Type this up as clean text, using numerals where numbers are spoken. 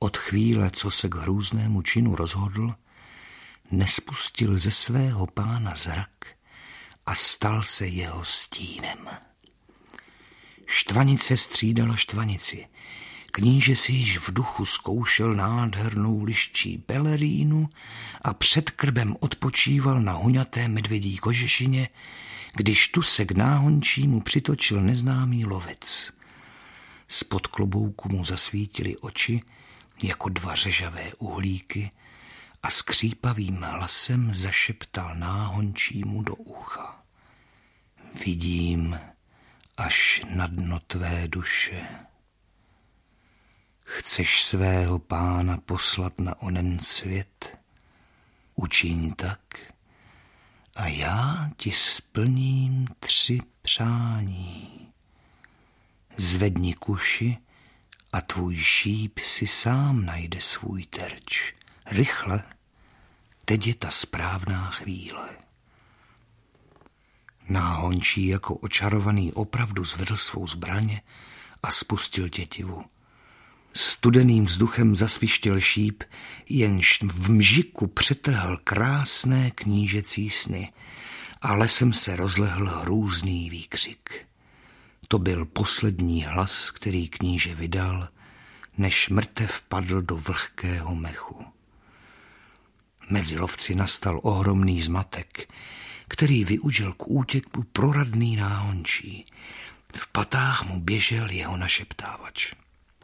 Od chvíle, co se k hrůznému činu rozhodl, nespustil ze svého pána zrak a stal se jeho stínem. Štvanice střídala štvanici. Kníže si již v duchu zkoušel nádhernou liščí pelerínu a před krbem odpočíval na huňaté medvědí kožešině, když tu se k náhončímu přitočil neznámý lovec. Spod klobouku mu zasvítily oči jako dva řežavé uhlíky a skřípavým hlasem zašeptal náhončímu do ucha. Vidím až na dno tvé duše. Chceš svého pána poslat na onen svět? Učiň tak a já ti splním 3 přání. Zvedni kuši a tvůj šíp si sám najde svůj terč. Rychle, teď je ta správná chvíle. Náhončí jako očarovaný opravdu zvedl svou zbraně a spustil tětivu. Studeným vzduchem zasvištěl šíp, jenž v mžiku přetrhl krásné knížecí sny a lesem se rozlehl hrůzný výkřik. To byl poslední hlas, který kníže vydal, než mrtev padl do vlhkého mechu. Mezi lovci nastal ohromný zmatek, který využil k útěku proradný náhončí. V patách mu běžel jeho našeptávač.